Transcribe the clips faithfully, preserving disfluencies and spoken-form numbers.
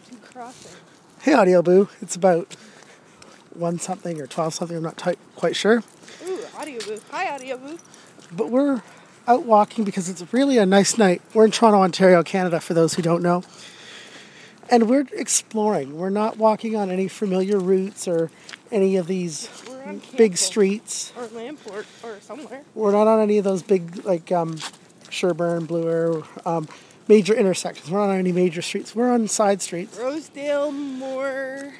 Two crossing. Hey, Audio Boo. It's about one something or twelve something. I'm not t- quite sure. Ooh, Audio Boo. Hi, Audio Boo. But we're out walking because it's really a nice night. We're in Toronto, Ontario, Canada, for those who don't know. And we're exploring. We're not walking on any familiar routes or any of these big streets. Or Lamport or somewhere. We're not on any of those big, like, um, Sherburne, Bloor, um, major intersections. We're not on any major streets. We're on side streets. Rosedale Moore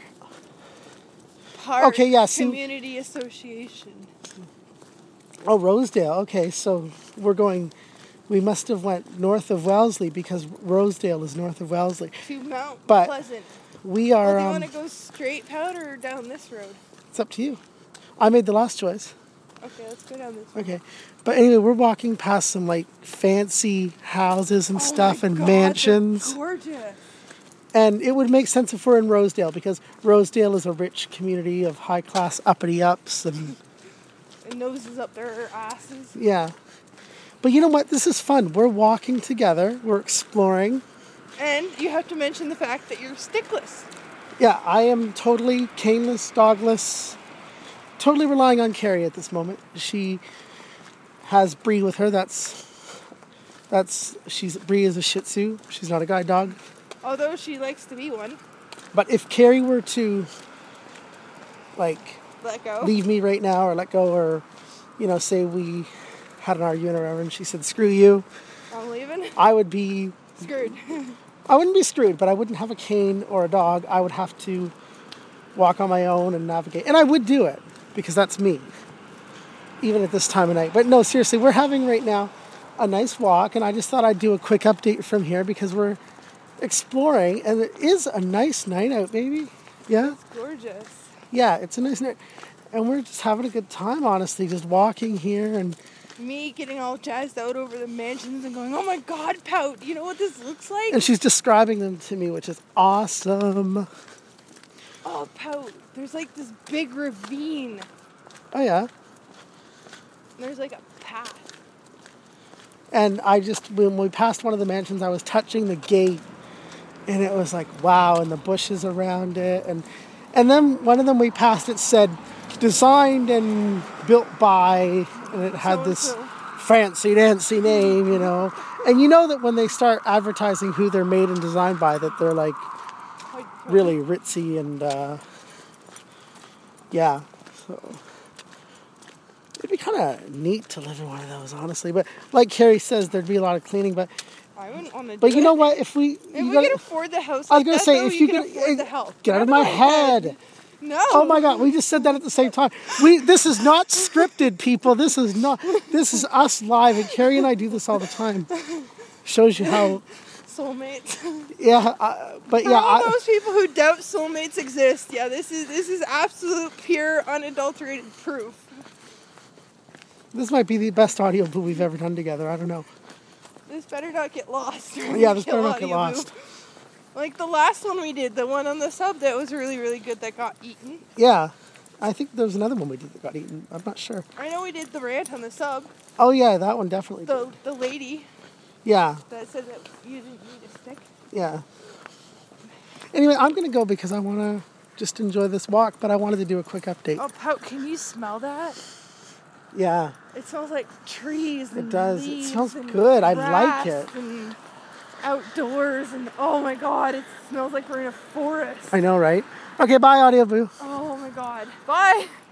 Park okay, yeah, see, Community Association. Oh, Rosedale. Okay, so we're going... We must have went north of Wellesley because Rosedale is north of Wellesley. To Mount but Pleasant. We are... Well, do you um, want to go straight out or down this road? It's up to you. I made the last choice. Okay, let's go down this road. Okay. But anyway, we're walking past some, like, fancy houses and oh stuff and God, mansions. They're gorgeous. And it would make sense if we're in Rosedale because Rosedale is a rich community of high-class uppity-ups and... And noses up their asses. Yeah. But you know what? This is fun. We're walking together. We're exploring. And you have to mention the fact that you're stickless. Yeah, I am totally caneless, dogless, totally relying on Carrie at this moment. She has Bree with her. That's, that's, she's, Bree is a Shih Tzu. She's not a guide dog. Although she likes to be one. But if Carrie were to, like, let go, leave me right now or let go or, you know, say we had an argument or whatever and she said, screw you. I'm leaving. I would be... Screwed. I wouldn't be screwed, but I wouldn't have a cane or a dog. I would have to walk on my own and navigate. And I would do it because that's me, even at this time of night. But no, seriously, we're having right now a nice walk, and I just thought I'd do a quick update from here because we're exploring, and it is a nice night out, baby. Yeah? It's gorgeous. Yeah, it's a nice night. And we're just having a good time, honestly, just walking here and... Me getting all jazzed out over the mansions and going, oh my God, Pout, you know what this looks like? And she's describing them to me, which is awesome. Oh, Pout, there's like this big ravine. Oh, yeah. And there's like a path. And I just, when we passed one of the mansions, I was touching the gate. And it was like, wow, and the bushes around it. And and then one of them we passed, it said, designed and built by, and it had this So-and-so. fancy dancy name, you know. And you know that when they start advertising who they're made and designed by, that they're like really ritzy and uh, yeah. So it'd be kind of neat to live in one of those, honestly. But like Carrie says, there'd be a lot of cleaning. But I wouldn't want to. but do you know it. what? If we if you we gotta, can afford the house, I was like gonna that, say though, if you you can could afford the house. get out of my head. No. Oh my God, we just said that at the same time. We this is not scripted, people. This is not this is us live, and Carrie and I do this all the time. Shows you how soulmates. Yeah, uh, but For yeah, all I, those people who doubt soulmates exist, yeah, this is this is absolute pure unadulterated proof. This might be the best audio boo we've ever done together. I don't know. This better not get lost. Yeah, this better not get lost. Like the last one we did, the one on the sub that was really, really good that got eaten. Yeah. I think there was another one we did that got eaten. I'm not sure. I know we did the rant on the sub. Oh, yeah, that one definitely The did. the lady Yeah. that said that you didn't need a stick. Yeah. Anyway, I'm going to go because I want to just enjoy this walk, but I wanted to do a quick update. Oh, Pout, can you smell that? Yeah. It smells like trees and It does. It leaves smells and good. I grass like it. And outdoors and oh my God, it smells like we're in a forest. I know, right? Okay, bye, audio boo. Oh my God. Bye.